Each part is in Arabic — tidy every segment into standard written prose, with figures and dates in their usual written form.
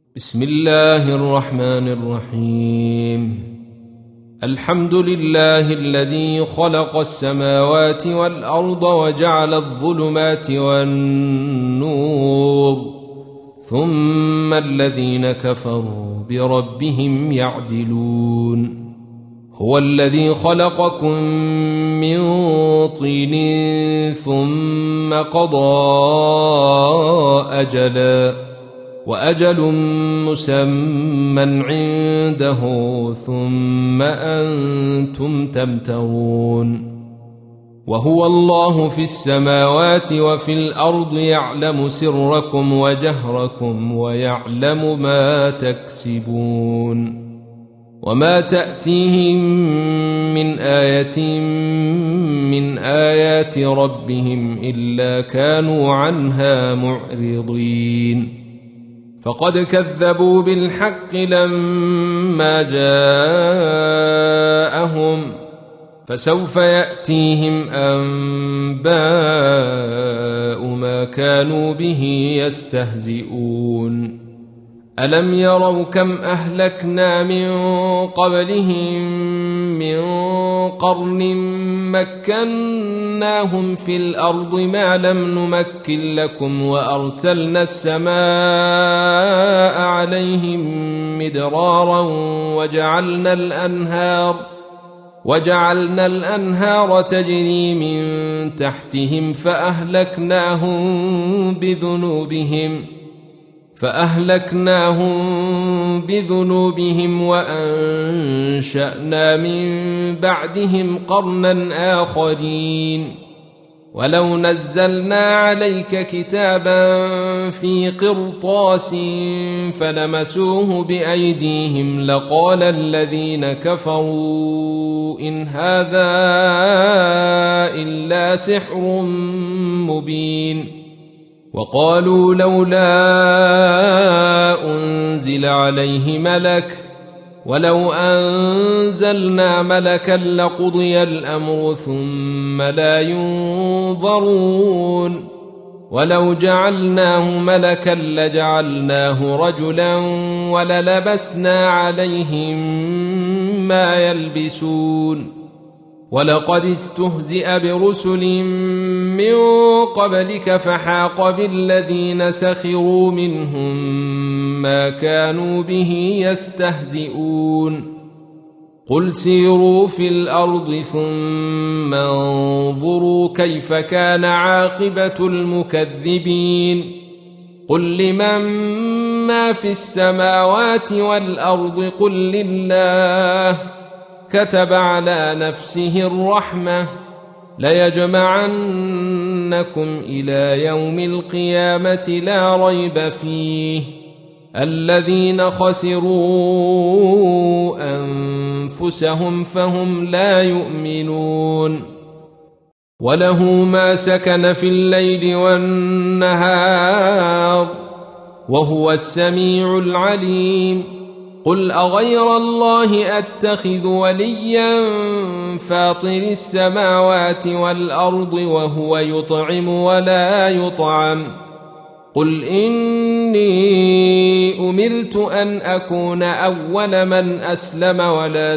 بسم الله الرحمن الرحيم. الحمد لله الذي خلق السماوات والأرض وجعل الظلمات والنور، ثم الذين كفروا بربهم يعدلون. هو الذي خلقكم من طين ثم قضى أجلا وأجل مسمى عنده ثم أنتم تمترون. وهو الله في السماوات وفي الأرض يعلم سركم وجهركم ويعلم ما تكسبون. وما تأتيهم من آية من آيات ربهم إلا كانوا عنها معرضين. فقد كذبوا بالحق لما جاءهم، فسوف يأتيهم أنباء ما كانوا به يستهزئون. ألم يروا كم أهلكنا من قبلهم من قرن مكناهم في الأرض ما لم نمكن لكم، وأرسلنا السماء عليهم مدرارا وجعلنا الأنهار تجري من تحتهم فأهلكناهم بذنوبهم وأنشأنا من بعدهم قرنا آخرين. ولو نزلنا عليك كتابا في قرطاس فلمسوه بأيديهم لقال الذين كفروا إن هذا إلا سحر مبين. وقالوا لولا أنزل عليه ملك، ولو أنزلنا ملكا لقضي الأمر ثم لا ينظرون. ولو جعلناه ملكا لجعلناه رجلا وللبسنا عليهم ما يلبسون. ولقد استهزئ برسل من قبلك فحاق بالذين سخروا منهم ما كانوا به يستهزئون. قل سيروا في الأرض ثم انظروا كيف كان عاقبة المكذبين. قل لمن ما في السماوات والأرض قل لله كتب على نفسه الرحمة ليجمعنكم إلى يوم القيامة لا ريب فيه. الذين خسروا أنفسهم فهم لا يؤمنون. وله ما سكن في الليل والنهار وهو السميع العليم. قل أغير الله أتخذ وليا فاطر السماوات والأرض وهو يطعم ولا يطعم. قل إني أمرت أن أكون أول من أسلم ولا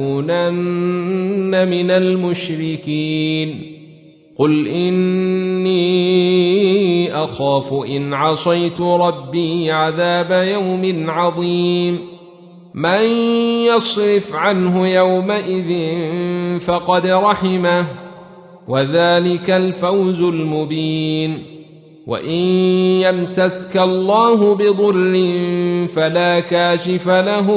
تكونن من المشركين. قل إني أخاف إن عصيت ربي عذاب يوم عظيم. من يصرف عنه يومئذ فقد رحمه وذلك الفوز المبين. وإن يمسسك الله بضر فلا كاشف له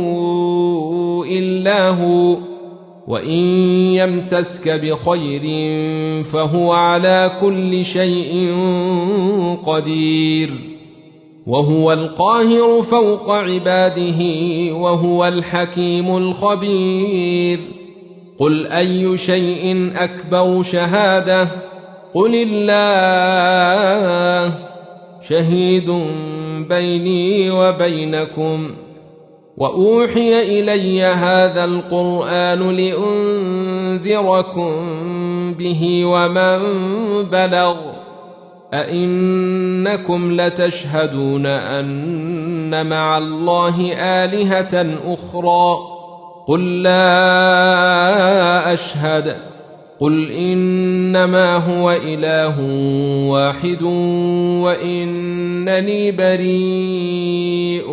إلا هو، وإن يمسسك بخير فهو على كل شيء قدير. وهو القاهر فوق عباده وهو الحكيم الخبير. قل أي شيء أكبر شهادة؟ قل الله شهيد بيني وبينكم. وأوحي إلي هذا القرآن لأنذركم به ومن بلغ أئنكم لتشهدون أن مع الله آلهة أخرى قل لا أشهد قل إنما هو إله واحد وإنني بريء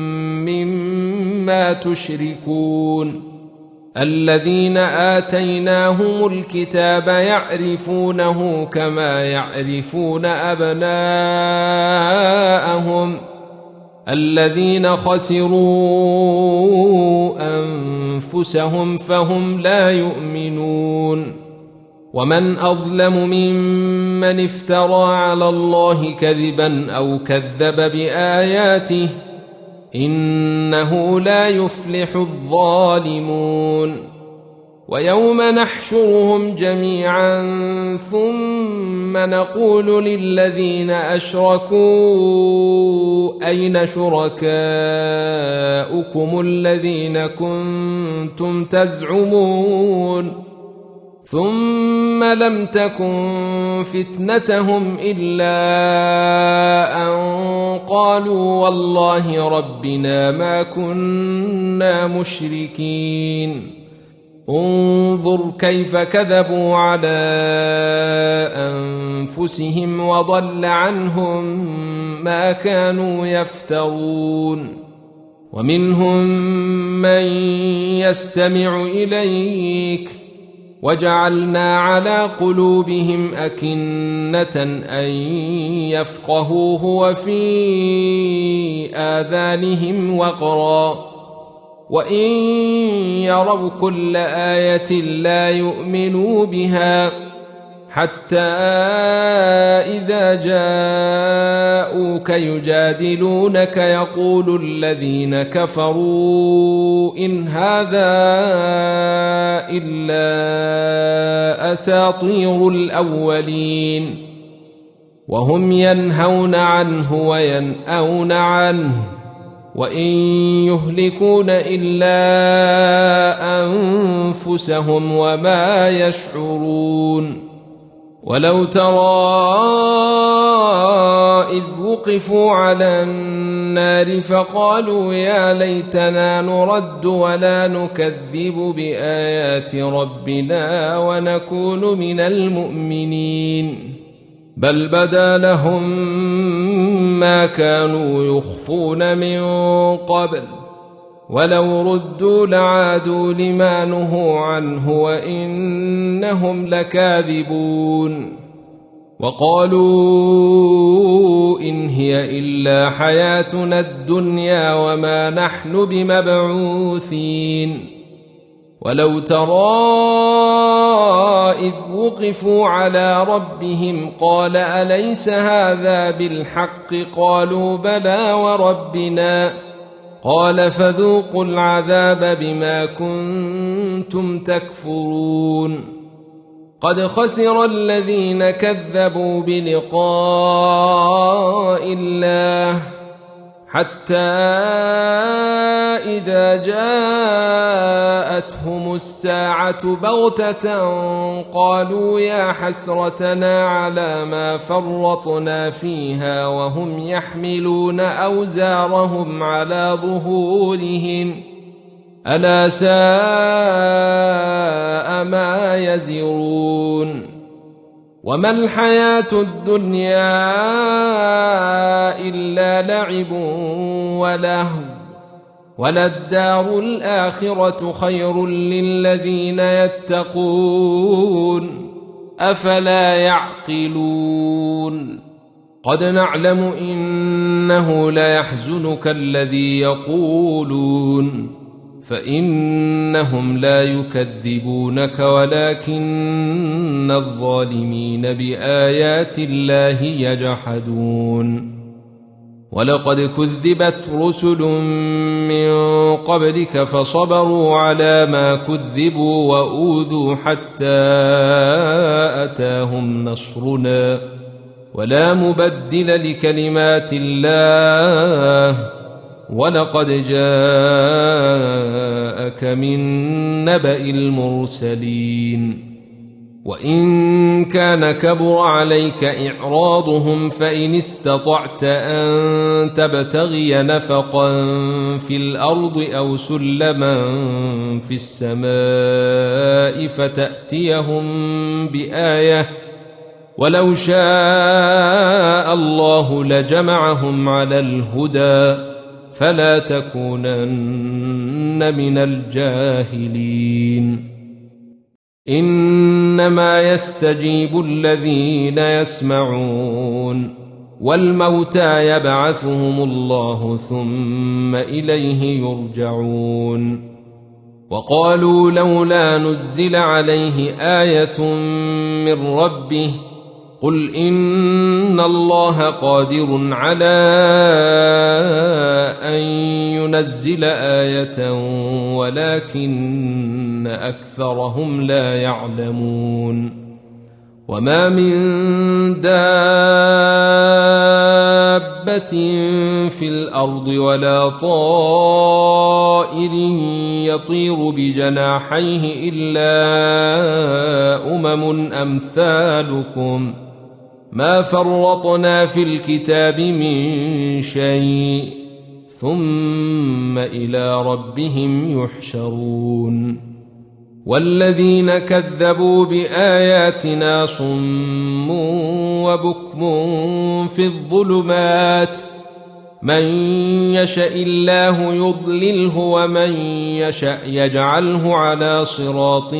مما تشركون الذين آتيناهم الكتاب يعرفونه كما يعرفون أبناءهم الذين خسروا أنفسهم فهم لا يؤمنون ومن أظلم ممن افترى على الله كذبا أو كذب بآياته إنه لا يفلح الظالمون ويوم نحشرهم جميعا ثم نقول للذين أشركوا أين شركاؤكم الذين كنتم تزعمون ثم لم تكن فتنتهم إلا أن قالوا والله ربنا ما كنا مشركين انظر كيف كذبوا على أنفسهم وضل عنهم ما كانوا يفترون ومنهم من يستمع إليك وجعلنا على قلوبهم أكنة أن يفقهوه وفي آذانهم وقرا وإن يروا كل آية لا يؤمنوا بها حتى إذا جاءوك يجادلونك يقول الذين كفروا إن هذا إلا أساطير الأولين وهم ينهون عنه وينأون عنه وإن يهلكون إلا أنفسهم وما يشعرون ولو ترى إذ وقفوا على النار فقالوا يا ليتنا نرد ولا نكذب بآيات ربنا ونكون من المؤمنين بل بدا لهم ما كانوا يخفون من قبل ولو ردوا لعادوا لما نهوا عنه وإنهم لكاذبون وقالوا إن هي إلا حياتنا الدنيا وما نحن بمبعوثين ولو ترى إذ وقفوا على ربهم قال أليس هذا بالحق قالوا بلى وربنا قال فذوقوا العذاب بما كنتم تكفرون قد خسر الذين كذبوا بلقاء الله حتى إذا جاءتهم الساعة بغتة قالوا يا حسرتنا على ما فرطنا فيها وهم يحملون أوزارهم على ظهورهم ألا ساء ما يزرون وما الحياة الدنيا إلا لعب ولهو وللدار الآخرة خير للذين يتقون أفلا يعقلون قد نعلم إنه ليحزنك الذي يقولون فإنهم لا يكذبونك ولكن الظالمين بآيات الله يجحدون ولقد كذبت رسل من قبلك فصبروا على ما كذبوا وأوذوا حتى أتاهم نصرنا ولا مبدل لكلمات الله ولقد جاءك من نبأ المرسلين وإن كان كبر عليك إعراضهم فإن استطعت أن تبتغي نفقا في الأرض أو سلما في السماء فتأتيهم بآية ولو شاء الله لجمعهم على الهدى فلا تكونن من الجاهلين إنما يستجيب الذين يسمعون والموتى يبعثهم الله ثم إليه يرجعون وقالوا لولا نزل عليه آية من ربه قل إن الله قادر على أن ينزل آية ولكن أكثرهم لا يعلمون وما من دابة في الأرض ولا طائر يطير بجناحيه إلا أمثالكم ما فرطنا في الكتاب من شيء ثم إلى ربهم يحشرون والذين كذبوا بآياتنا صم وبكم في الظلمات من يشاء الله يضلله ومن يشاء يجعله على صراط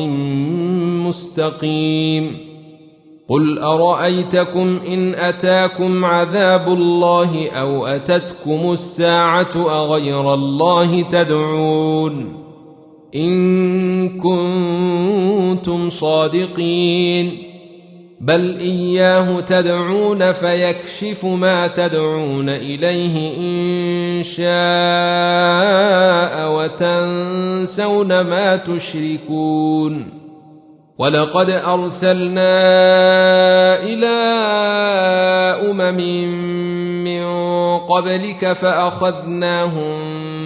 مستقيم قل أرأيتكم إن أتاكم عذاب الله أو أتتكم الساعة أغير الله تدعون إن كنتم صادقين بل إياه تدعون فيكشف ما تدعون إليه إن شاء وتنسون ما تشركون ولقد أرسلنا إلى من قبلك فأخذناهم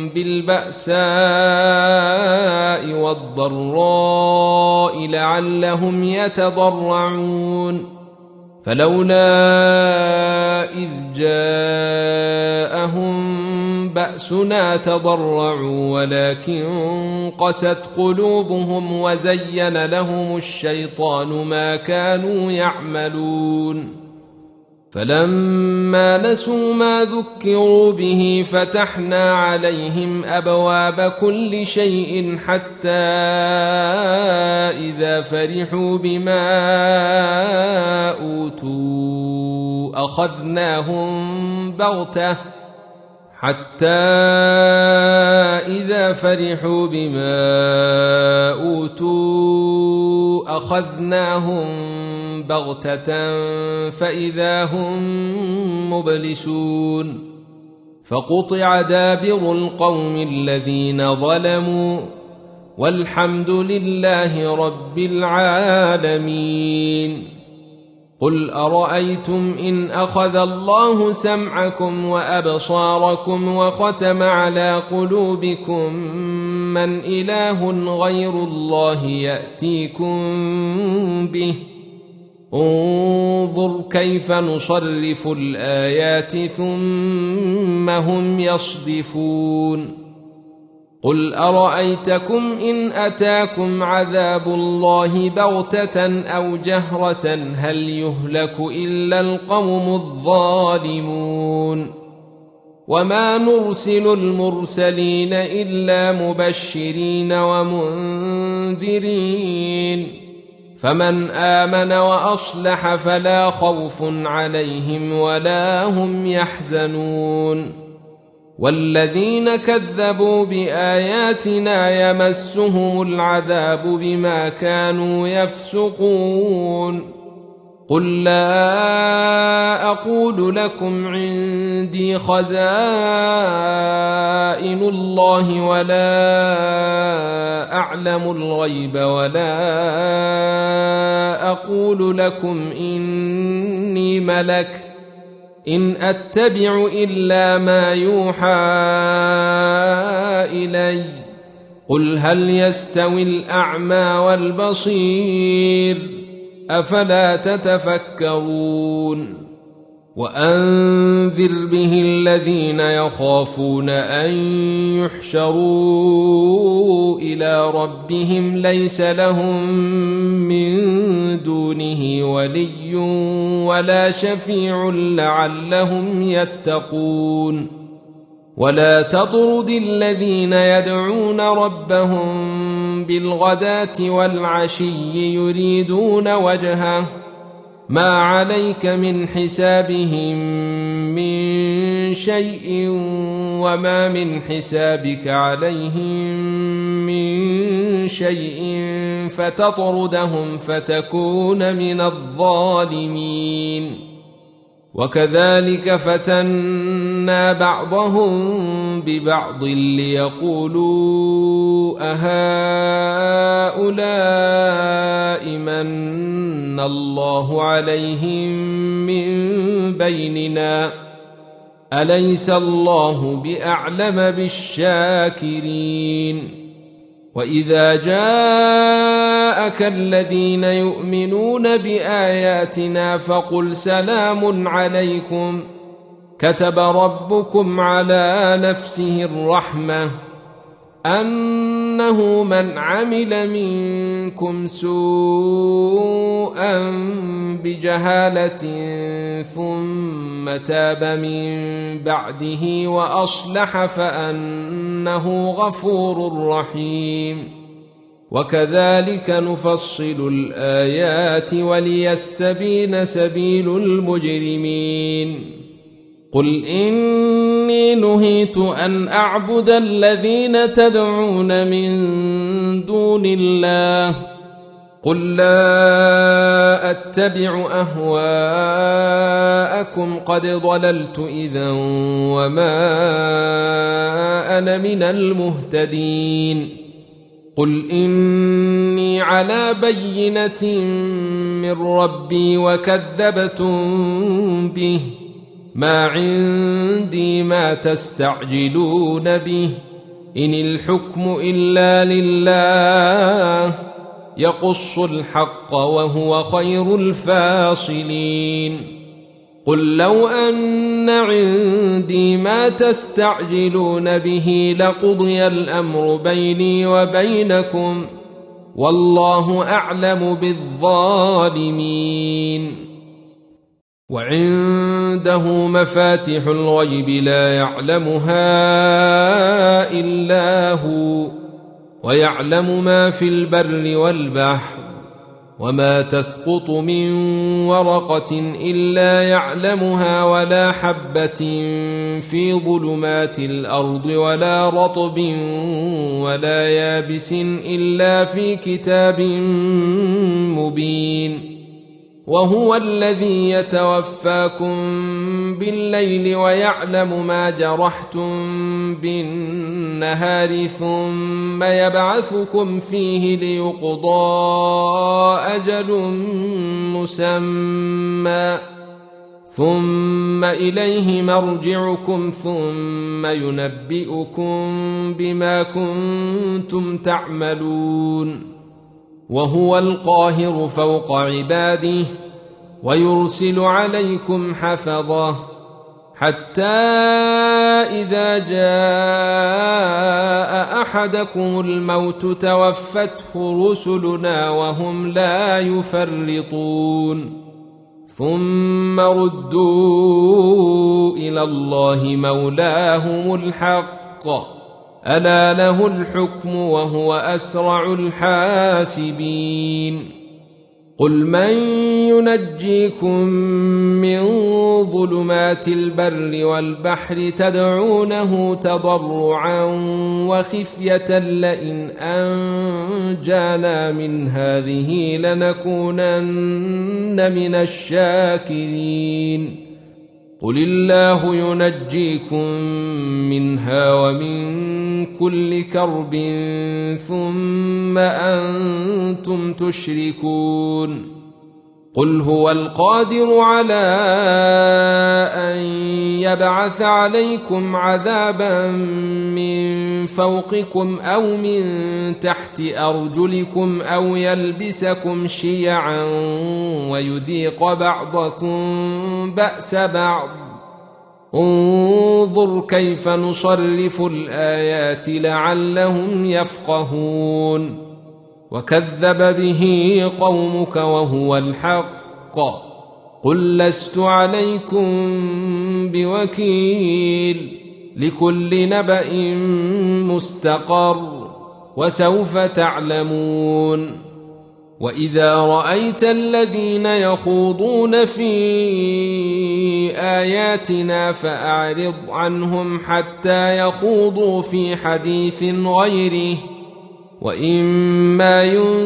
بالبأساء والضراء لعلهم يتضرعون فلولا إذ جاءهم بأسنا تضرعوا ولكن قست قلوبهم وزين لهم الشيطان ما كانوا يعملون فلما نسوا ما ذكروا به فتحنا عليهم أبواب كل شيء حتى إذا فرحوا بما أوتوا أخذناهم بغتة فإذا هم مبلسون فقطع دابر القوم الذين ظلموا والحمد لله رب العالمين قل أرأيتم إن أخذ الله سمعكم وأبصاركم وختم على قلوبكم من إله غير الله يأتيكم به انظر كيف نصرف الآيات ثم هم يصدفون قل أرأيتكم إن أتاكم عذاب الله بغتة أو جهرة هل يهلك إلا القوم الظالمون وما نرسل المرسلين إلا مبشرين ومنذرين فمن آمن وأصلح فلا خوف عليهم ولا هم يحزنون والذين كذبوا بآياتنا يمسهم العذاب بما كانوا يفسقون قل لا أقول لكم عندي خزائن الله ولا أعلم الغيب ولا أقول لكم إني ملك إن أتبع إلا ما يوحى إلي قل هل يستوي الأعمى والبصير أفلا تتفكرون وأنذر به الذين يخافون أن يحشروا إلى ربهم ليس لهم من دونه ولي ولا شفيع لعلهم يتقون ولا تطرد الذين يدعون ربهم بالغداة والعشي يريدون وجهه ما عليك من حسابهم من شيء وما من حسابك عليهم من شيء فتطردهم فتكون من الظالمين وكذلك فتنا بعضهم ببعض ليقولوا أهؤلاء من الله عليهم من بيننا أليس الله بأعلم بالشاكرين وإذا جاءك الذين يؤمنون بآياتنا فقل سلام عليكم كتب ربكم على نفسه الرحمة أنه من عمل منكم سوءا بجهالة ثم تاب من بعده وأصلح فأنه غفور رحيم وكذلك نفصل الآيات وليستبين سبيل المجرمين قل إني نهيت أن أعبد الذين تدعون من دون الله قل لا أتبع أهواءكم قد ضللت إذا وما أنا من المهتدين قل إني على بينة من ربي وكذبتم به ما عندي ما تستعجلون به إن الحكم إلا لله يقص الحق وهو خير الفاصلين قل لو أن عندي ما تستعجلون به لقضي الأمر بيني وبينكم والله أعلم بالظالمين وعنده مفاتح الغيب لا يعلمها إلا هو ويعلم ما في البر والبحر وما تسقط من ورقة إلا يعلمها ولا حبة في ظلمات الأرض ولا رطب ولا يابس إلا في كتاب مبين وهو الذي يتوفاكم بالليل ويعلم ما جرحتم بالنهار ثم يبعثكم فيه ليقضى أجل مسمى ثم إليه مرجعكم ثم ينبئكم بما كنتم تعملون وهو القاهر فوق عباده ويرسل عليكم حفظه حتى إذا جاء أحدكم الموت توفته رسلنا وهم لا يفرطون ثم ردوا إلى الله مولاهم الحق ألا له الحكم وهو أسرع الحاسبين قل من ينجيكم من ظلمات البر والبحر تدعونه تضرعا وخفية لئن أنجانا من هذه لنكونن من الشاكرين قل الله ينجيكم منها ومن كل كرب ثم أنتم تشركون قل هو القادر على أن يبعث عليكم عذابا من فوقكم أو من تحت أرجلكم أو يلبسكم شيعا ويذيق بعضكم بأس بعض انظر كيف نصرف الآيات لعلهم يفقهون وكذب به قومك وهو الحق قل لست عليكم بوكيل لكل نبأ مستقر وسوف تعلمون وإذا رأيت الذين يخوضون في آياتنا فأعرض عنهم حتى يخوضوا في حديث غيره وإما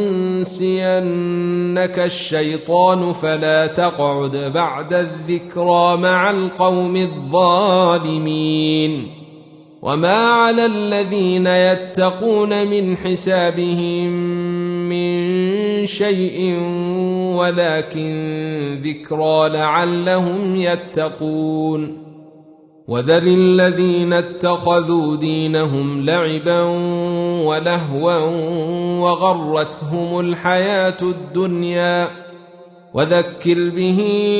ينسينك الشيطان فلا تقعد بعد الذكرى مع القوم الظالمين وما على الذين يتقون من حسابهم من شيء ولكن ذكرى لعلهم يتقون وذر الذين اتخذوا دينهم لعبا ولهوا وغرتهم الحياة الدنيا وذكر به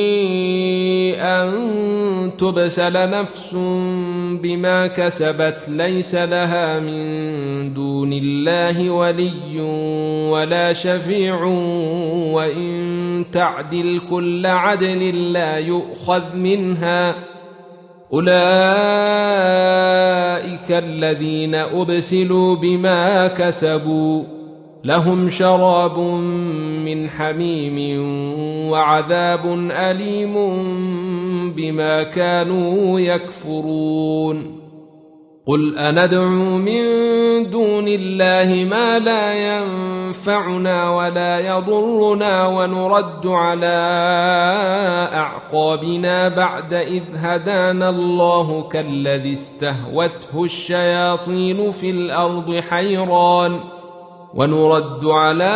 أن تبسل نفس بما كسبت ليس لها من دون الله ولي ولا شفيع وإن تعدل كل عدل لا يؤخذ منها أولئك الذين أبسلوا بما كسبوا لهم شراب من حميم وعذاب أليم بما كانوا يكفرون قل أندعو من دون الله ما لا ينفعنا ولا يضرنا ونرد على أعقابنا بعد إذ هدانا الله كالذي استهوته الشياطين في الأرض حيران ونرد على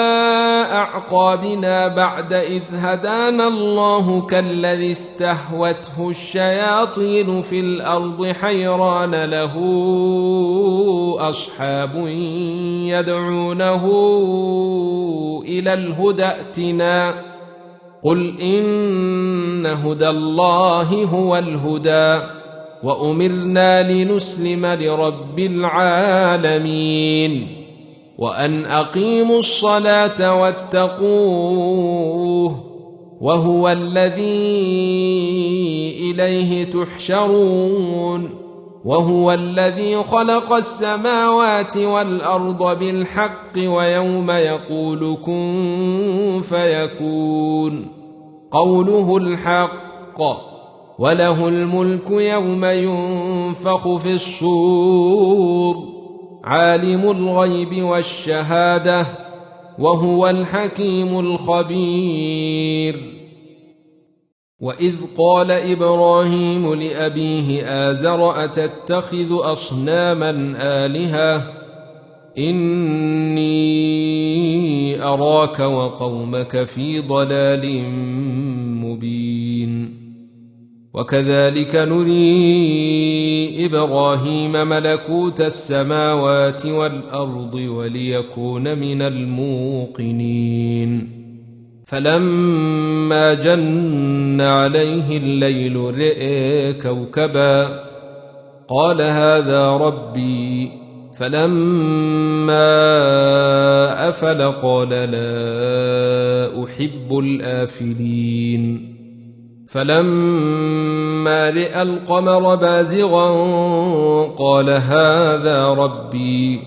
أعقابنا بعد إذ هدانا الله كالذي استهوته الشياطين في الأرض حيران له أصحاب يدعونه إلى الهدى ائتنا قل إن هدى الله هو الهدى وأمرنا لنسلم لرب العالمين وأن أقيموا الصلاة واتقوه وهو الذي إليه تحشرون وهو الذي خلق السماوات والأرض بالحق ويوم يقول كن فيكون قوله الحق وله الملك يوم ينفخ في الصور عالم الغيب والشهادة وهو الحكيم الخبير وإذ قال إبراهيم لأبيه آزر أتتخذ أصناما آلهة إني أراك وقومك في ضلال مبين وكذلك نري إبراهيم ملكوت السماوات والأرض وليكون من الموقنين فلما جن عليه الليل رئي كوكبا قال هذا ربي فلما أفل قال لا أحب الآفلين فلما رأى القمر بازغا قال هذا ربي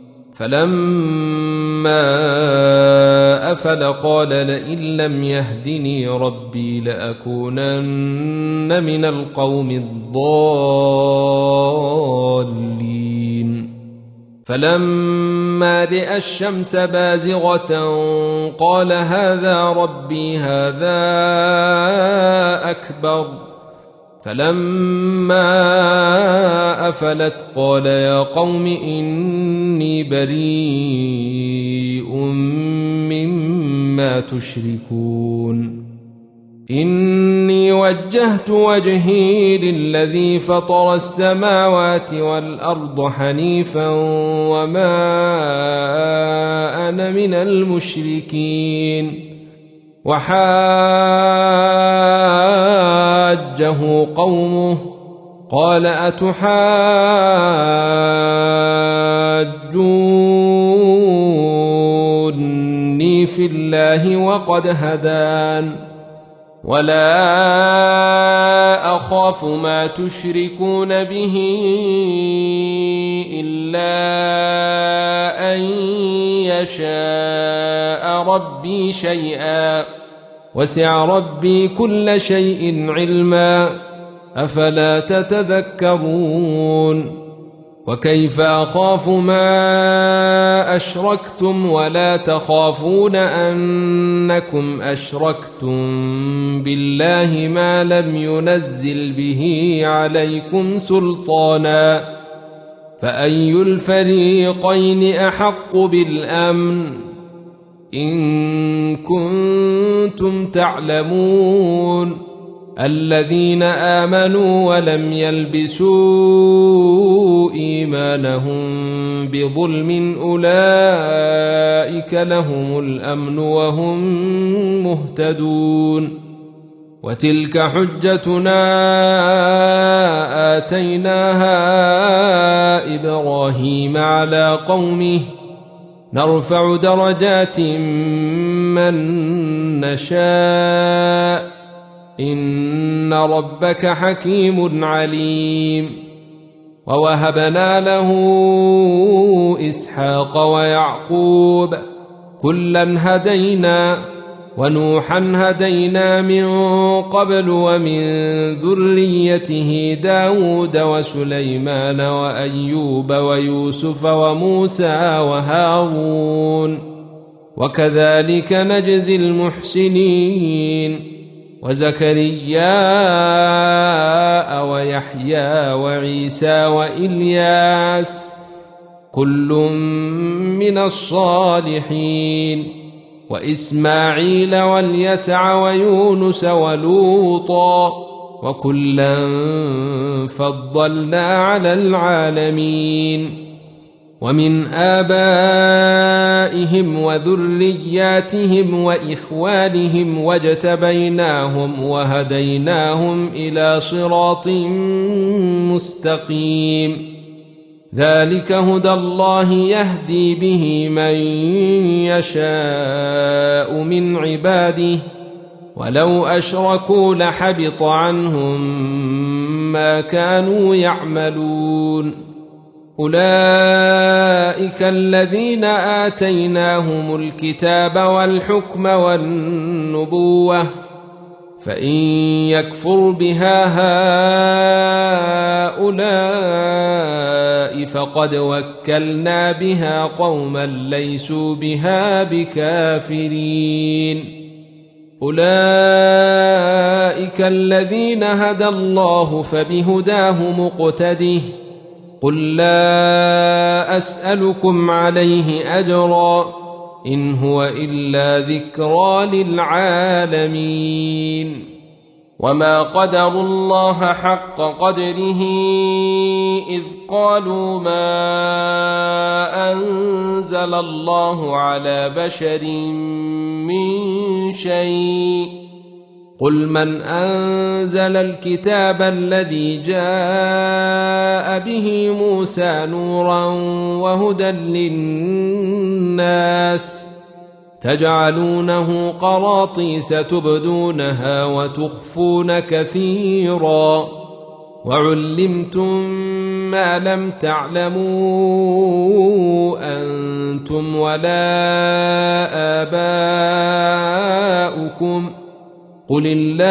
فلما أفل قال لئن لم يهدني ربي لأكونن من القوم الضالين فلما رأى الشمس بازغة قال هذا ربي هذا أكبر فلما أفلت قال يا قوم إني بريء مما تشركون إني وجهت وجهي للذي فطر السماوات والأرض حنيفا وما أنا من المشركين وحاجه قومه قال أتحاجوني في الله وقد هدان ولا أخاف ما تشركون به إلا أن يشاء ربي شيئا وسع ربي كل شيء علما أفلا تتذكرون وكيف أخاف ما أشركتم ولا تخافون أنكم أشركتم بالله ما لم ينزل به عليكم سلطانا فأي الفريقين أحق بالأمن إن كنتم تعلمون الذين آمنوا ولم يلبسوا إيمانهم بظلم أولئك لهم الأمن وهم مهتدون وتلك حجتنا آتيناها إبراهيم على قومه نرفع درجات من نشاء إن ربك حكيم عليم ووهبنا له إسحاق ويعقوب كلا هدينا ونوحا هدينا من قبل ومن ذريته داود وسليمان وأيوب ويوسف وموسى وهارون وكذلك نجزي المحسنين وزكريا ويحيى وعيسى وإلياس كل من الصالحين وإسماعيل واليسع ويونس ولوطا وكلا فضلنا على العالمين ومن آبائهم وذرياتهم وإخوانهم واجتبيناهم وهديناهم إلى صراط مستقيم ذلك هدى الله يهدي به من يشاء من عباده ولو أشركوا لحبط عنهم ما كانوا يعملون أولئك الذين آتيناهم الكتاب والحكم والنبوة فإن يكفر بها هؤلاء فقد وكلنا بها قوما ليسوا بها بكافرين أولئك الذين هدى الله فبهداه مقتده قل لا أسألكم عليه أجرا إن هو إلا ذكرى للعالمين وما قدروا الله حق قدره إذ قالوا ما أنزل الله على بشر من شيء قل من أنزل الكتاب الذي جاء به موسى نورا وهدى للناس تجعلونه قراطيس تبدونها وتخفون كثيرا وعلمتم ما لم تعلموا أنتم ولا آباؤكم قل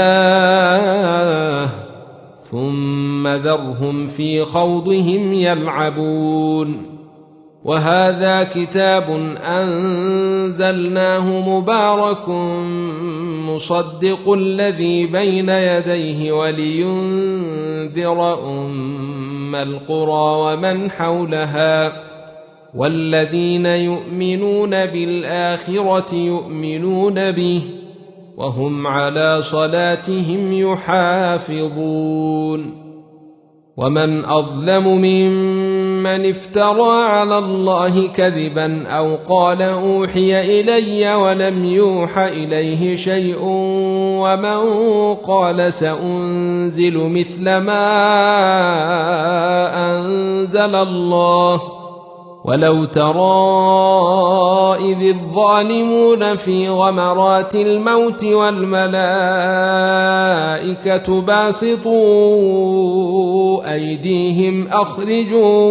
الله ثم ذرهم في خوضهم يلعبون وهذا كتاب أنزلناه مبارك مصدق الذي بين يديه ولينذر أم القرى ومن حولها والذين يؤمنون بالآخرة يؤمنون به وهم على صلاتهم يحافظون ومن أظلم ممن افترى على الله كذبا أو قال أوحي إلي ولم يوح إليه شيء ومن قال سأنزل مثل ما أنزل الله ولو ترى إذ الظالمون في غمرات الموت والملائكة باسطوا أيديهم أخرجوا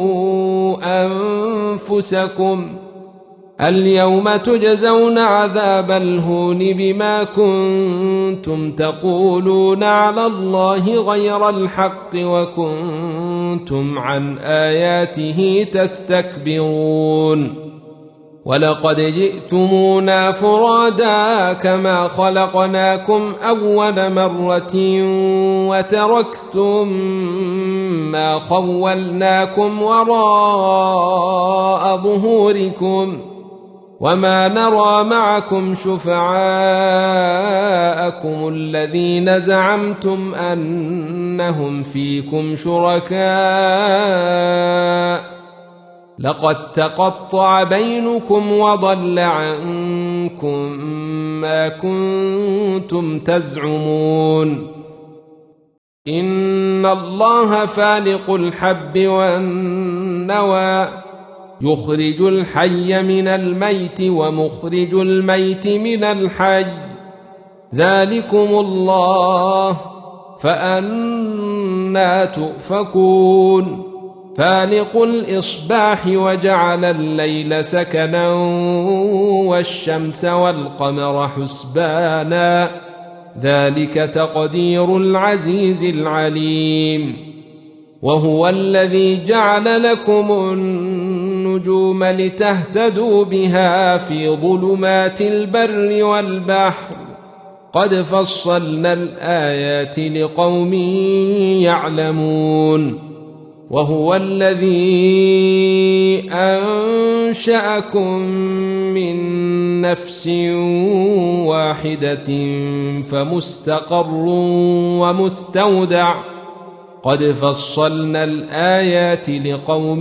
أنفسكم اليوم تجزون عذاب الهون بما كنتم تقولون على الله غير الحق وكنتم عن آياته تستكبرون ولقد جئتمونا فرادا كما خلقناكم أول مرة وتركتم ما خولناكم وراء ظهوركم وما نرى معكم شفعاءكم الذين زعمتم أنهم فيكم شركاء لقد تقطع بينكم وضل عنكم ما كنتم تزعمون إن الله فالق الحب والنوى يخرج الحي من الميت ومخرج الميت من الحي ذلكم الله فأنى تؤفكون فالق الإصباح وجعل الليل سكنا والشمس والقمر حسبانا ذلك تقدير العزيز العليم وهو الذي جعل لكم النجوم لتهتدوا بها في ظلمات البر والبحر قد فصلنا الآيات لقوم يعلمون وهو الذي أنشأكم من نفس واحدة فمستقر ومستودع قد فصلنا الآيات لقوم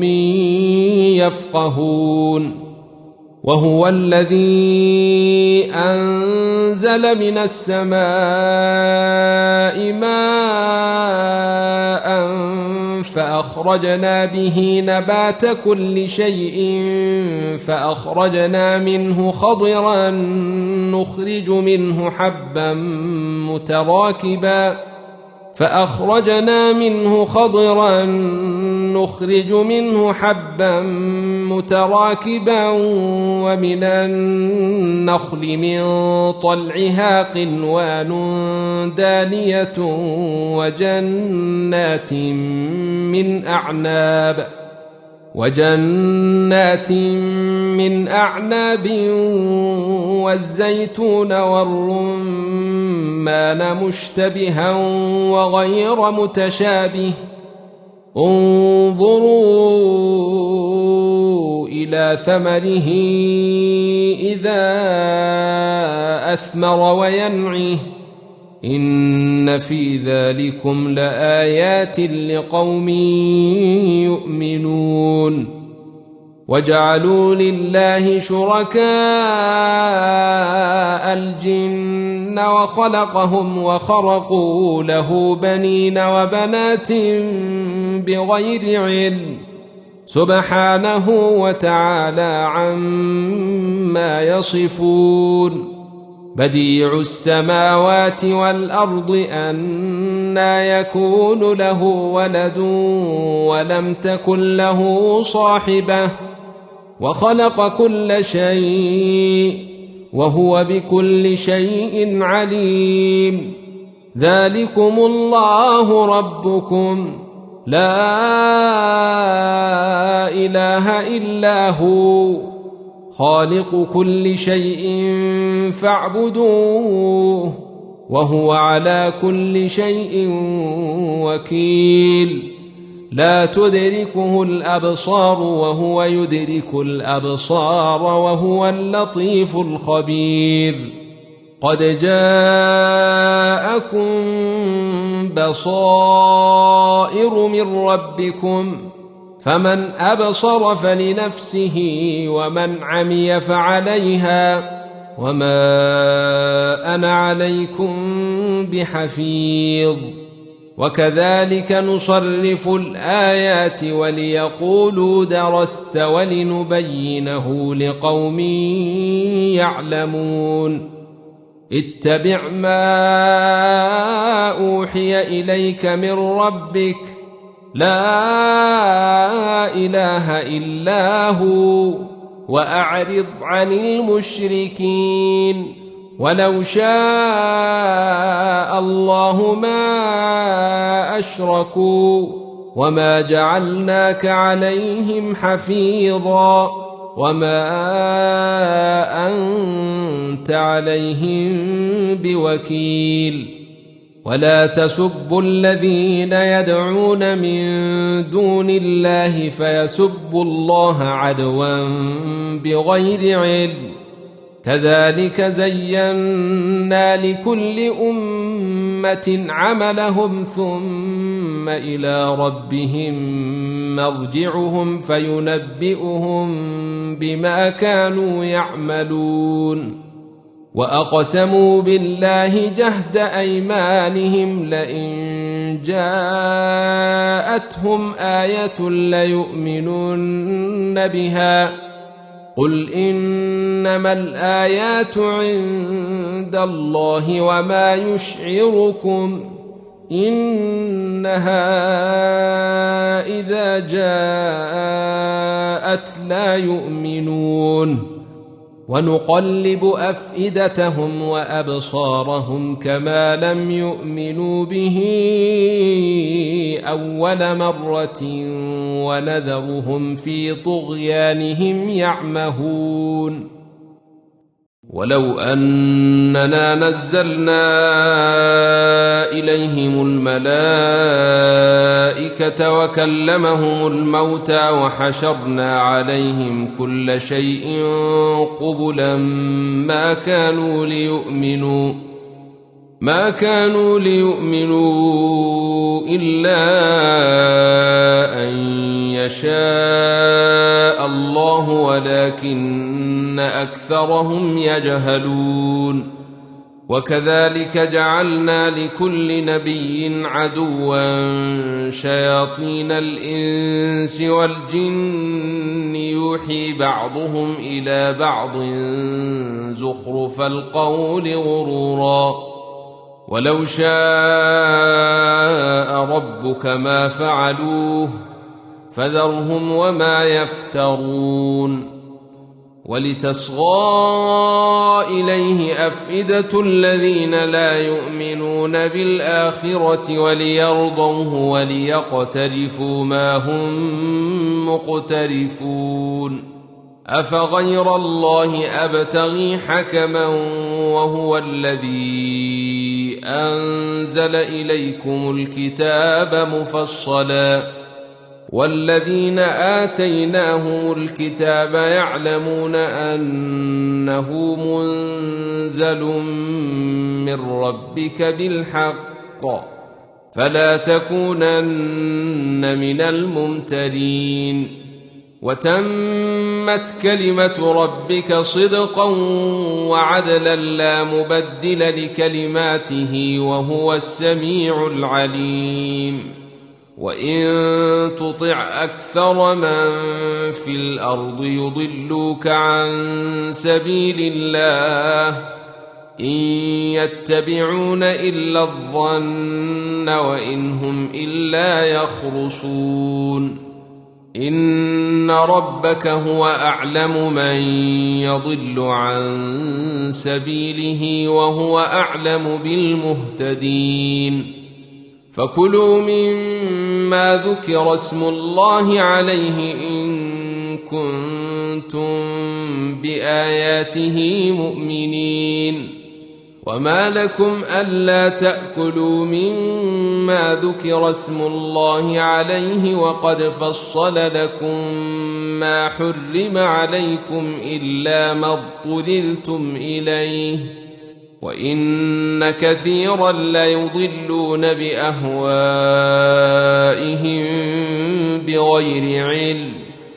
يفقهون وهو الذي أنزل من السماء ماء فأخرجنا به نبات كل شيء فأخرجنا منه خضرا نخرج منه حبا متراكبا ومن النخل من طلعها قنوان دانية وجنات من أعناب والزيتون والرمان مشتبها وغير متشابه انظروا إلى ثمره إذا أثمر وينعه إن في ذلكم لآيات لقوم يؤمنون وجعلوا لله شركاء الجن وخلقهم وخرقوا له بنين وبنات بغير علم سبحانه وتعالى عما يصفون بديع السماوات والأرض أنى يكون له ولد ولم تكن له صاحبة وخلق كل شيء وهو بكل شيء عليم ذلكم الله ربكم لا إله إلا هو خالق كل شيء فاعبدوه وهو على كل شيء وكيل لا تدركه الأبصار وهو يدرك الأبصار وهو اللطيف الخبير قد جاءكم بصائر من ربكم فمن أبصر فلنفسه ومن عمي فعليها وما أنا عليكم بحفيظ وكذلك نصرف الآيات وليقولوا درست ولنبينه لقوم يعلمون اتبع ما أوحي إليك من ربك لا إله إلا هو وأعرض عن المشركين ولو شاء الله ما أشركوا وما جعلناك عليهم حفيظا وما أنت عليهم بوكيل ولا تسبوا الذين يدعون من دون الله فيسبوا الله عدوا بغير علم كذلك زينا لكل أمة عملهم ثم إلى ربهم مرجعهم فينبئهم بما كانوا يعملون وأقسموا بالله جهد أيمانهم لئن جاءتهم آية ليؤمنن بها قل إنما الآيات عند الله وما يشعركم إنها إذا جاءت لا يؤمنون ونقلب أفئدتهم وأبصارهم كما لم يؤمنوا به أول مرة ونذرهم في طغيانهم يعمهون ولو أننا نزلنا إليهم الملائكة وكلمهم الموتى وحشرنا عليهم كل شيء قبلا ما كانوا ليؤمنوا إلا أن يشاء الله ولكن أكثرهم يجهلون وكذلك جعلنا لكل نبي عدوا شياطين الإنس والجن يوحي بعضهم إلى بعض زخرف القول غرورا ولو شاء ربك ما فعلوه فذرهم وما يفترون ولتصغى إليه أفئدة الذين لا يؤمنون بالآخرة وليرضوه وليقترفوا ما هم مقترفون أفغير الله أبتغي حكما وهو الذي أنزل إليكم الكتاب مفصلا والذين آتيناهم الكتاب يعلمون أنه منزل من ربك بالحق فلا تكونن من الممترين وتمت كلمة ربك صدقا وعدلا لا مبدل لكلماته وهو السميع العليم وإن تطع أكثر من في الأرض يضلوك عن سبيل الله إن يتبعون إلا الظن وإن هم إلا يخرصون إن ربك هو أعلم من يضل عن سبيله وهو أعلم بالمهتدين فكلوا مما ذكر اسم الله عليه إن كنتم بآياته مؤمنين وما لكم ألا تأكلوا مما ذكر اسم الله عليه وقد فصل لكم ما حرم عليكم إلا ما اضطررتم إليه وإن كثيرا ليضلون بأهوائهم بغير علم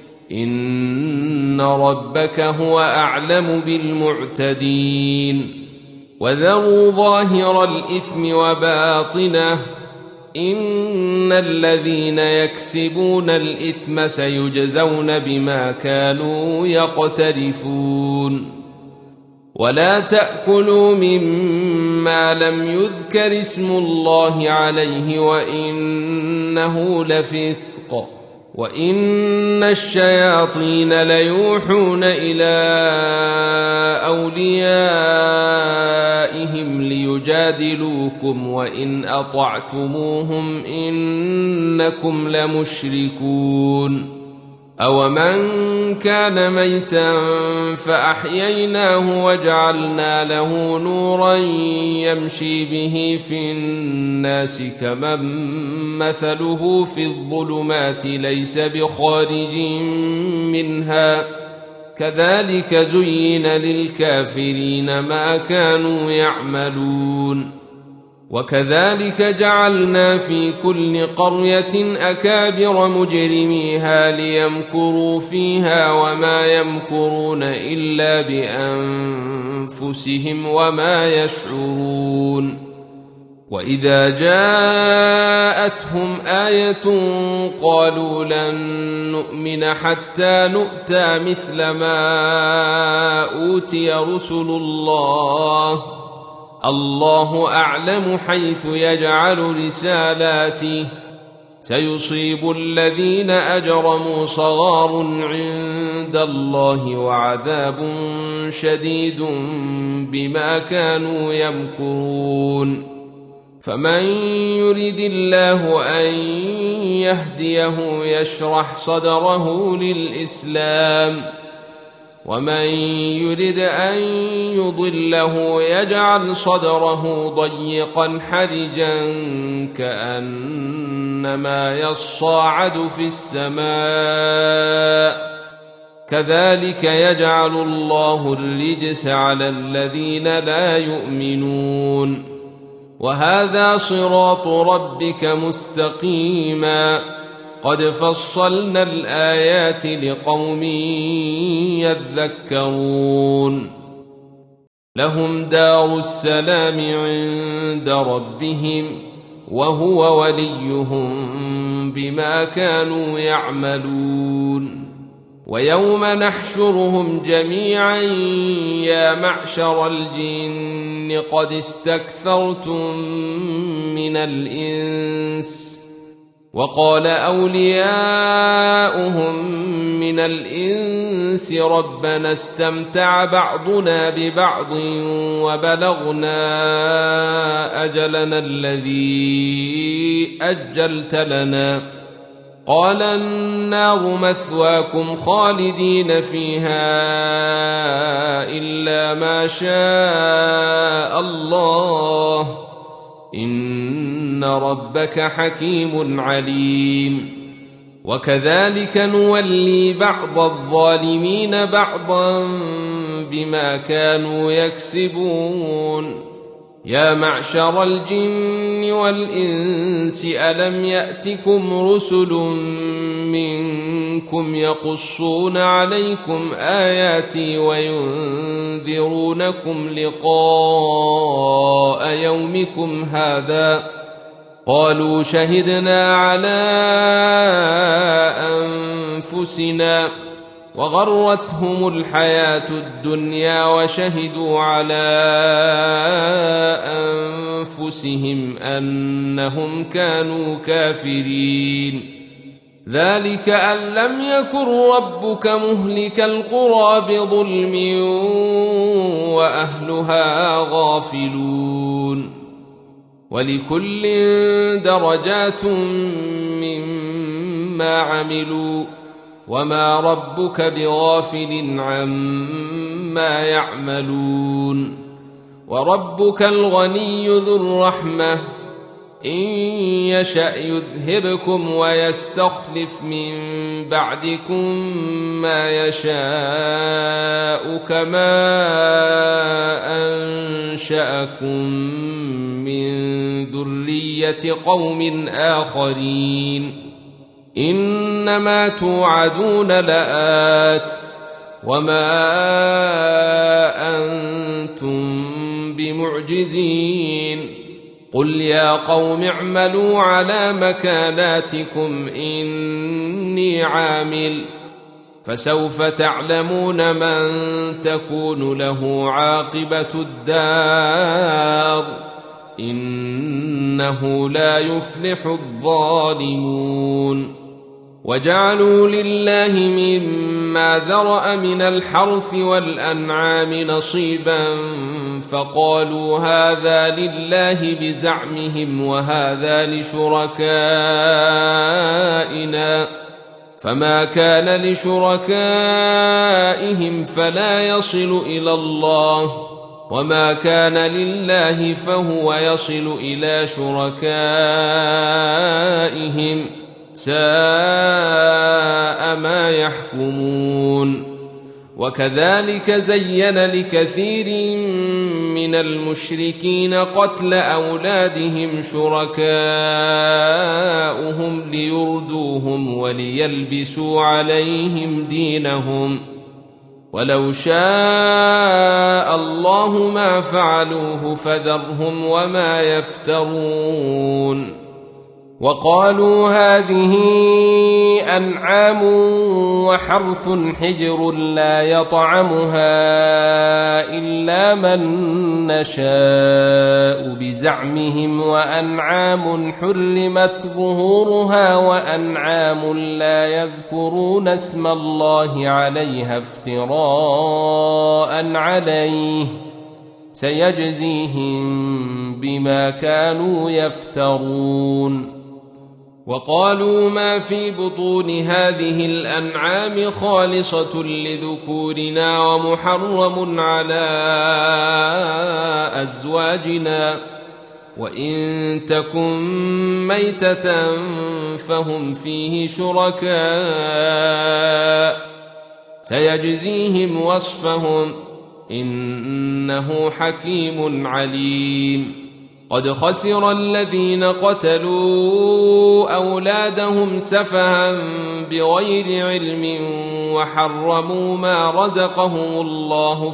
إن ربك هو أعلم بالمعتدين وذروا ظاهر الإثم وباطنه إن الذين يكسبون الإثم سيجزون بما كانوا يقترفون ولا تأكلوا مما لم يذكر اسم الله عليه وإنه لفسق وإن الشياطين ليوحون إلى أوليائهم ليجادلوكم وإن أطعتموهم إنكم لمشركون أومن كان ميتا فأحييناه وجعلنا له نورا يمشي به في الناس كمن مثله في الظلمات ليس بخارج منها كذلك زين للكافرين ما كانوا يعملون وكذلك جعلنا في كل قرية أكابر مجرميها ليمكروا فيها وما يمكرون إلا بأنفسهم وما يشعرون وإذا جاءتهم آية قالوا لن نؤمن حتى نؤتى مثل ما أوتي رسل الله أعلم حيث يجعل رسالاته سيصيب الذين أجرموا صغار عند الله وعذاب شديد بما كانوا يمكرون فمن يرد الله أن يهديه يشرح صدره للإسلام ومن يرد أن يضله يجعل صدره ضيقا حرجا كأنما يصاعد في السماء كذلك يجعل الله الرجس على الذين لا يؤمنون وهذا صراط ربك مستقيما قد فصلنا الآيات لقوم يذكرون لهم دار السلام عند ربهم وهو وليهم بما كانوا يعملون ويوم نحشرهم جميعا يا معشر الجن قد استكثرتم من الإنس وقال أولياؤهم من الإنس ربنا استمتع بعضنا ببعض وبلغنا أجلنا الذي أجلت لنا قال النار مثواكم خالدين فيها إلا ما شاء الله إن ربك حكيم عليم وكذلك نولي بعض الظالمين بعضا بما كانوا يكسبون يا معشر الجن والإنس ألم يأتكم رسل منكم يقصون عليكم آياتي وينذرونكم لقاء يومكم هذا قالوا شهدنا على أنفسنا وغرتهم الحياة الدنيا وشهدوا على أنفسهم أنهم كانوا كافرين ذلك أن لم يكن ربك مهلك القرى بظلم وأهلها غافلون ولكل درجات مما عملوا وما ربك بغافل عما يعملون وربك الغني ذو الرحمة إن يشأ يذهبكم ويستخلف من بعدكم ما يشاء كما أنشأكم من ذرية قوم آخرين إنما توعدون لآت وما أنتم بمعجزين قل يا قوم اعملوا على مكاناتكم إني عامل فسوف تعلمون من تكون له عاقبة الدار إنه لا يفلح الظالمون وجعلوا لله مما ذرأ من الحرث والأنعام نصيبا فقالوا هذا لله بزعمهم وهذا لشركائنا فما كان لشركائهم فلا يصل إلى الله وما كان لله فهو يصل إلى شركائهم ساء ما يحكمون وكذلك زين لكثير من المشركين قتل أولادهم شركاؤهم ليردوهم وليلبسوا عليهم دينهم ولو شاء الله ما فعلوه فذرهم وما يفترون وقالوا هذه أنعام وحرث حجر لا يطعمها إلا من نشاء بزعمهم وأنعام حرمت ظهورها وأنعام لا يذكرون اسم الله عليها افتراء عليه سيجزيهم بما كانوا يفترون وقالوا ما في بطون هذه الأنعام خالصة لذكورنا ومحرم على أزواجنا وإن تكن ميتة فهم فيه شركاء سيجزيهم وصفهم إنه حكيم عليم قد خسر الذين قتلوا أولادهم سفها بغير علم وحرموا ما رزقهم الله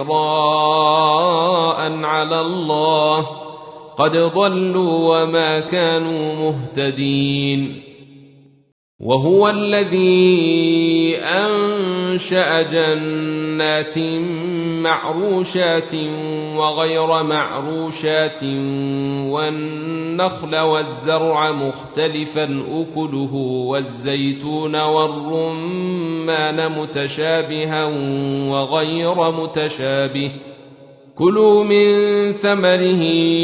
افتراء على الله قد ضلوا وما كانوا مهتدين وهو الذي أنشأ جنات معروشات وغير معروشات والنخل والزرع مختلفا أكله والزيتون والرمان متشابها وغير متشابه كلوا من ثمره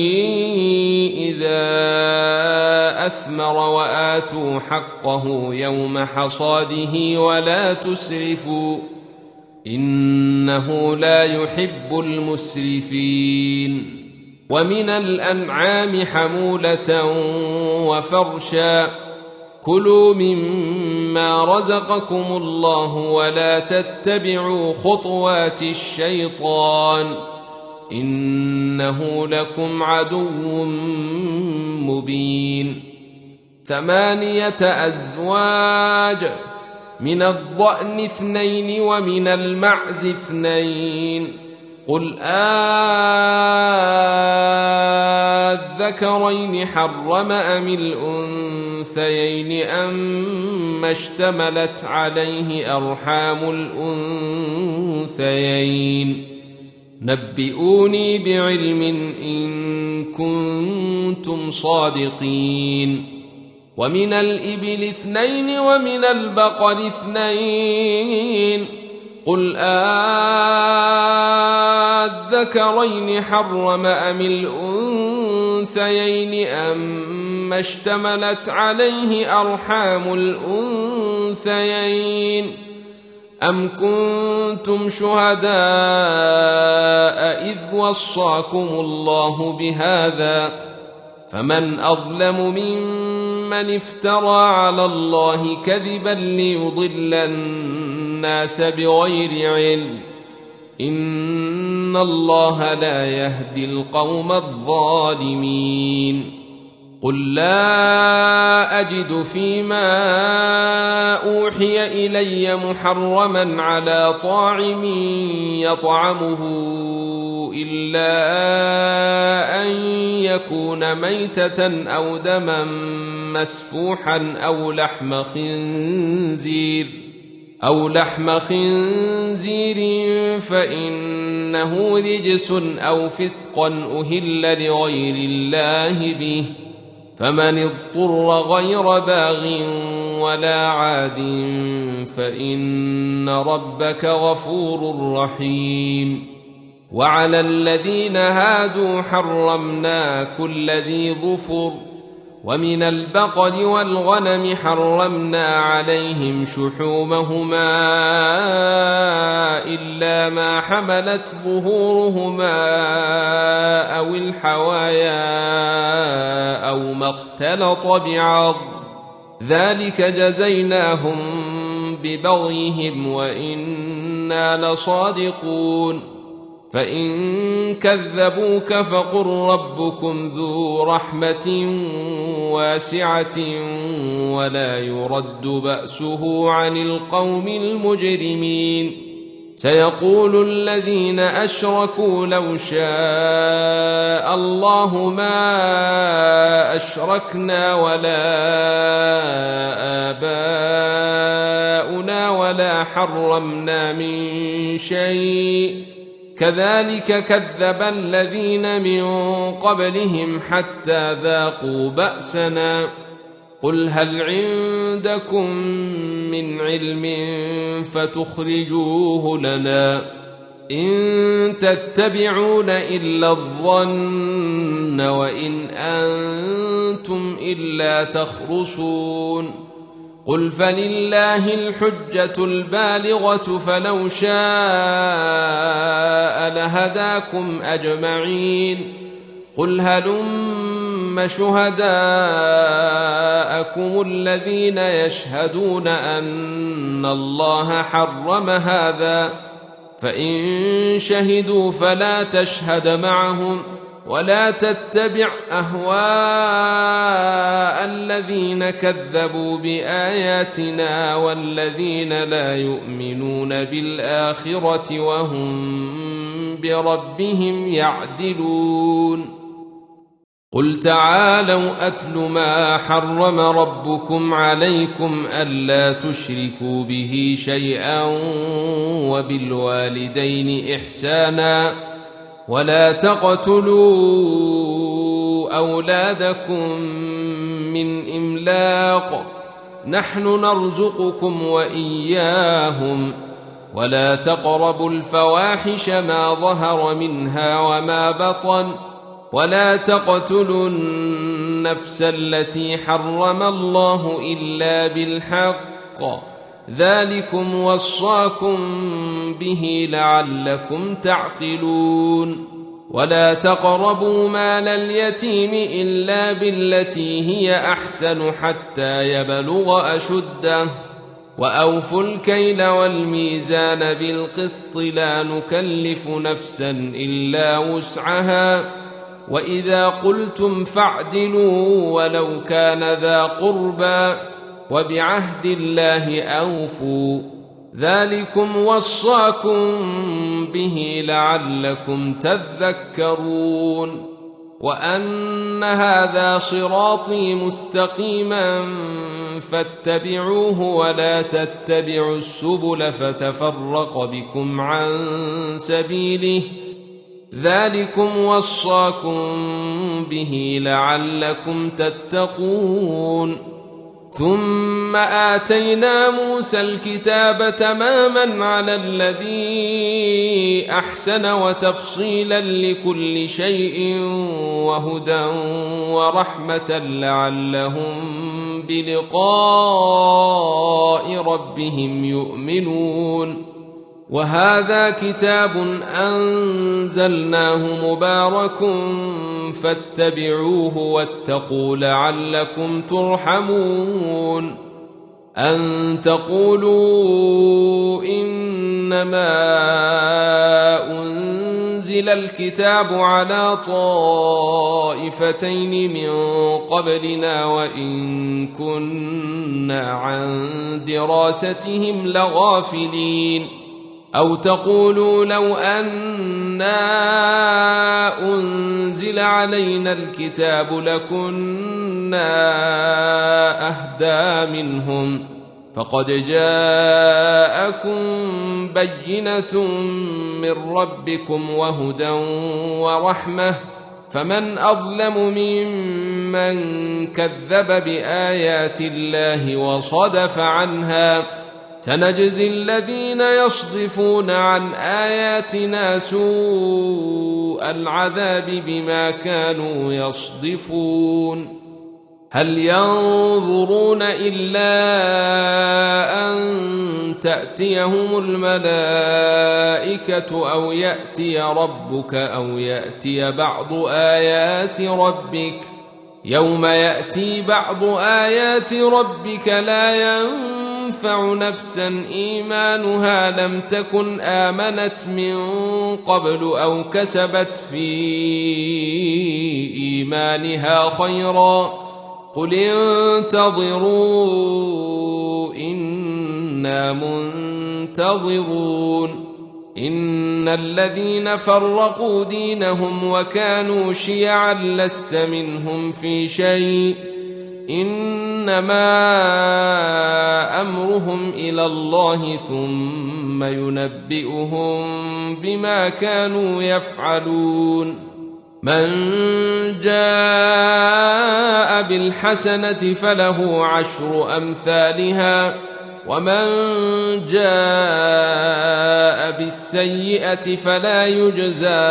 إذا أثمر وآتوا حقه يوم حصاده ولا تسرفوا إنه لا يحب المسرفين ومن الأنعام حمولة وفرشا كلوا مما رزقكم الله ولا تتبعوا خطوات الشيطان إنه لكم عدو مبين 8 أزواج من الضأن 2 ومن المعز 2 قل أذكرين حرم أم الأنثيين أما اشتملت عليه أرحام الأنثيين نبئوني بعلم إن كنتم صادقين ومن الإبل 2 ومن البقر 2 قل أذكرين حرم أم الأنثيين أما ما اشتملت عليه أرحام الأنثيين أم كنتم شهداء إذ وصاكم الله بهذا فمن أظلم ممن افترى على الله كذبا ليضل الناس بغير علم إن الله لا يهدي القوم الظالمين قل لا أجد فيما أوحي إلي محرما على طاعم يطعمه إلا أن يكون ميتة أو دما مسفوحا أو لحم خنزير فإنه رجس أو فسقا أهل لغير الله به فمن اضطر غير باغ ولا عاد فإن ربك غفور رحيم وعلى الذين هادوا حرمنا كل ذي ظفر ومن البقر والغنم حرمنا عليهم شحومهما إلا ما حملت ظهورهما أو الحوايا أو ما اختلط بعظم ذلك جزيناهم ببغيهم وإنا لصادقون فإن كذبوك فقل ربكم ذو رحمة واسعة ولا يرد بأسه عن القوم المجرمين سيقول الذين أشركوا لو شاء الله ما أشركنا ولا آباؤنا ولا حرمنا من شيء كذلك كذب الذين من قبلهم حتى ذاقوا بأسنا قل هل عندكم من علم فتخرجوه لنا إن تتبعون إلا الظن وإن أنتم إلا تخرصون قل فلله الحجة البالغة فلو شاء لهداكم أجمعين قل هلم شهداءكم الذين يشهدون أن الله حرم هذا فإن شهدوا فلا تشهد معهم ولا تتبع أهواء الذين كذبوا بآياتنا والذين لا يؤمنون بالآخرة وهم بربهم يعدلون قل تعالوا أتل ما حرم ربكم عليكم ألا تشركوا به شيئا وبالوالدين إحسانا ولا تقتلوا أولادكم من إملاق نحن نرزقكم وإياهم ولا تقربوا الفواحش ما ظهر منها وما بطن ولا تقتلوا النفس التي حرم الله إلا بالحق ذلكم وصاكم به لعلكم تعقلون ولا تقربوا مال اليتيم إلا بالتي هي أحسن حتى يبلغ أشده وأوفوا الكيل والميزان بالقسط لا نكلف نفسا إلا وسعها وإذا قلتم فاعدلوا ولو كان ذا قربى وبعهد الله أوفوا ذلكم وصاكم به لعلكم تذكرون وأن هذا صراطي مستقيما فاتبعوه ولا تتبعوا السبل فتفرق بكم عن سبيله ذلكم وصاكم به لعلكم تتقون ثم آتينا موسى الكتاب تماما على الذي أحسن وتفصيلا لكل شيء وهدى ورحمة لعلهم بلقاء ربهم يؤمنون. وهذا كتاب أنزلناه مبارك فاتبعوه واتقوا لعلكم ترحمون. أن تقولوا إنما أنزل الكتاب على طائفتين من قبلنا وإن كنا عن دراستهم لغافلين. أو تقولوا لو أنا أنزل علينا الكتاب لكنا أهدى منهم فقد جاءكم بينة من ربكم وهدى ورحمة فمن أظلم ممن كذب بآيات الله وصدف عنها. سنجزي الذين يصدفون عن آياتنا سوء العذاب بما كانوا يصدفون. هل ينظرون إلا أن تأتيهم الملائكة أو يأتي ربك أو يأتي بعض آيات ربك يوم يأتي بعض آيات ربك لا ينفع نفسا إيمانها لم تكن آمنت من قبل أو كسبت في إيمانها خيرا قل انتظروا إنا منتظرون. إن الذين فرقوا دينهم وكانوا شيعا لست منهم في شيء إنما أمرهم إلى الله ثم ينبئهم بما كانوا يفعلون. من جاء بالحسنة فله 10 أمثالها ومن جاء بالسيئة فلا يجزى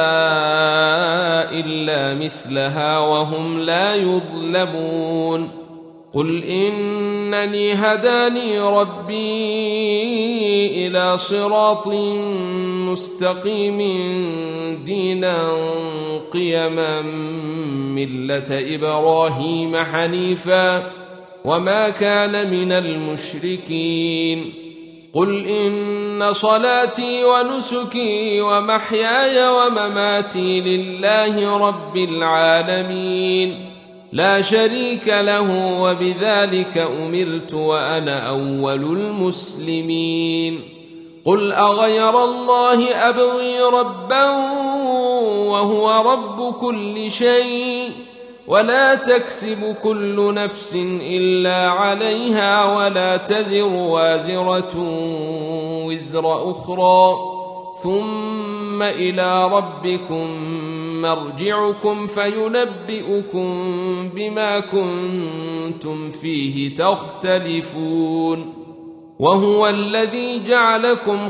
إلا مثلها وهم لا يظلمون. قل إنني هداني ربي إلى صراط مستقيم دينا قيما ملة إبراهيم حنيفا وما كان من المشركين. قل إن صلاتي ونسكي ومحياي ومماتي لله رب العالمين لا شريك له وبذلك أمرت وأنا أول المسلمين. قل أغير الله أبغي ربا وهو رب كل شيء ولا تكسب كل نفس إلا عليها ولا تزر وازرة وزر أخرى ثم إلى ربكم مرجعكم فينبئكم بما كنتم فيه تختلفون. وهو الذي جعلكم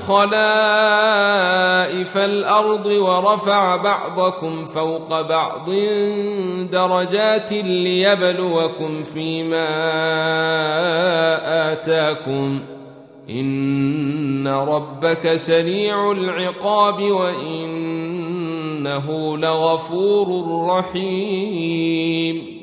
خلائف الأرض ورفع بعضكم فوق بعض درجات ليبلوكم فيما آتاكم إن ربك سريع العقاب وإنه لغفور رحيم.